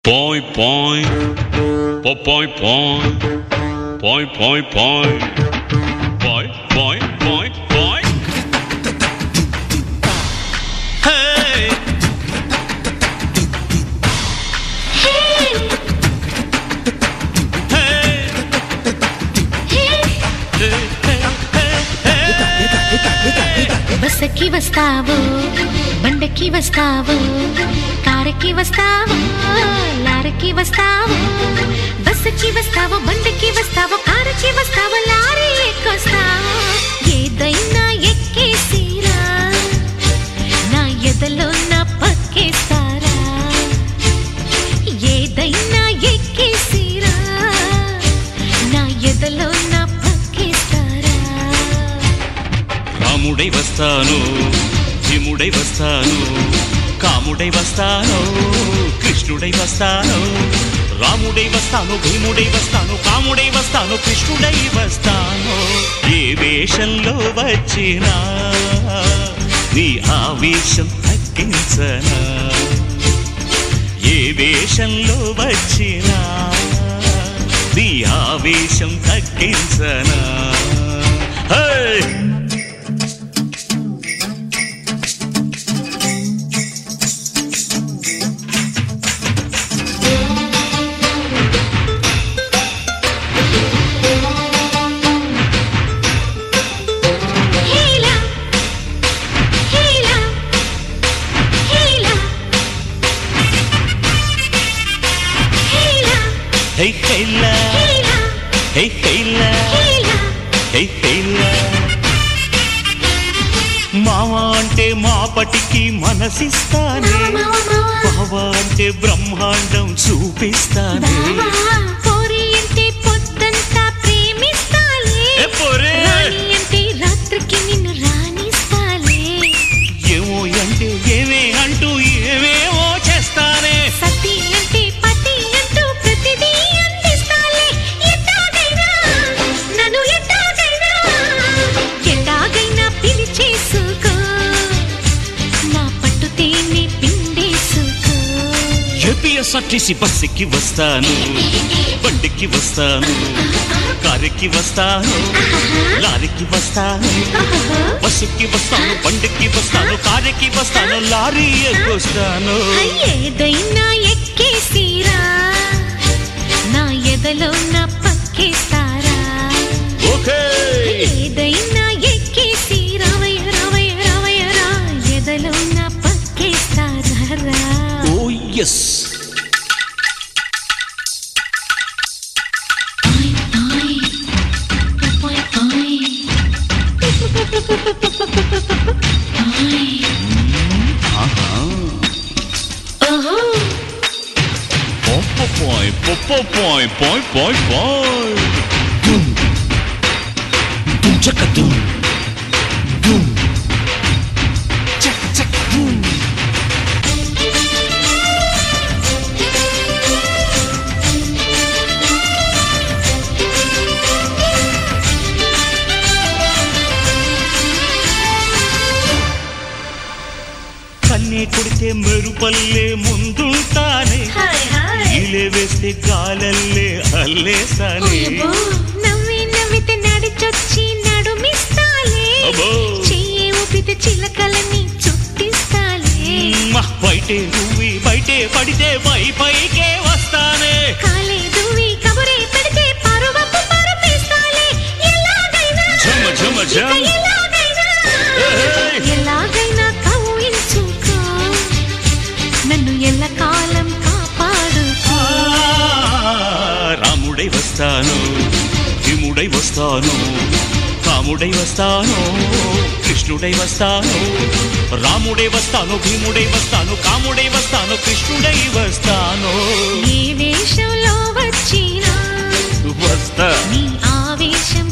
Põe, põe, põe, põe, põe, põe, põe, põe, põe, põe, põe. Hey! బస్సుకి వస్తావు, బండకి వస్తావు, కారుకి వస్తావు, లారీకి వస్తావు. బస్సుకి వస్తావు, బండకి వస్తావు, కారుకి వస్తావు, లారీ ఎక్కొస్తావు. ఏదైనా ఎక్కేసిరా, నా ఎదలో నా పక్కేస్తారా. ఏదైనా ఎక్కేసిరా, నా ఎదలో నా పక్కేస్తారా. రాముడై వస్తాను, భీముడై వస్తాను, కాముడై వస్తాను, కృష్ణుడై వస్తాను. రాముడై వస్తాను, భీముడై వస్తాను, కాముడై వస్తాను, కృష్ణుడై వస్తాను. ఏ వేషంలో వచ్చినా నీ ఆవేశం తగ్గించనా. ఏ వేషంలో వచ్చినా నీ ఆవేశం తగ్గించనా. Hey Kayla, hey Kayla, hey Kayla. మావా అంటే మాపటికి మనసిస్తానే, బావా అంటే బ్రహ్మాండం చూపిస్తానే. పోరి అంటే పొద్దంతా ప్రేమిస్తాలే, రాణి అంటే రాత్రికి నిన్ను రాణిస్తాలే. ఏమో అంటే ఏమే అంటూ ఏమేమో చేస్తానే. సతి అంటే పతి అంటూ ప్రతిదీ అందిస్తాలే. ఎట్టాగైనా నన్ను ఎట్టాగైనా పిలిచేసుకో, నా పట్టుతేనే పిండేసుకో. ఏపీఎస్ఆర్టీసీ బస్సుకి వస్తాను, బండికి వస్తాను, కారుకి వస్తాను, లారీకి వస్తాను. బస్సుకి వస్తాను, బండికి వస్తాను, కారుకి వస్తాను, లారీ ఎక్కొస్తాను. ఏదైనా ఎక్కేసిరా, నా ఎదలో నా పక్కేస్తారా. ఏదైనా ఎక్కేసి రావయ్య రావయ్య రావయ్య రా, ఎదలో నా పక్కేస్తారా. Oh yes. Põe, põe, põe, põe, põe, põe. Dum, dum, tchaca, dum, dum, tchac, tchac, dum. కన్నే కొడితే మెరుపల్లే ముందుంటానే, ఈలే వేస్తే గాలల్లే అల్లేసానే. నవ్వి నవ్వితే నడిచొచ్చి నడుమిస్తాలే, చెయ్యి ఊపితే చిలకలని చుట్టిస్తాలే. బయటే నువ్వి బయటే పడితే పై పైకే వస్తానే. కాలే దువ్వి కబురే పెడితే పరువపు పరుపేస్తాలే. ఎలాగైనా ఝమ ఝమ ఝమ, ఎలాగైనా కవ్వించుకో, నన్ను ఎల్లకాలం కాపాడుకో. రాముడై వస్తాను, భీముడై వస్తాను, కాముడై వస్తాను, కృష్ణుడై వస్తాను. రాముడై వస్తాను, భీముడై వస్తాను, కాముడై వస్తాను, కృష్ణుడై వస్తాను. ఏ వేషంలో వచ్చినా వస్తా, నీ ఆవేశం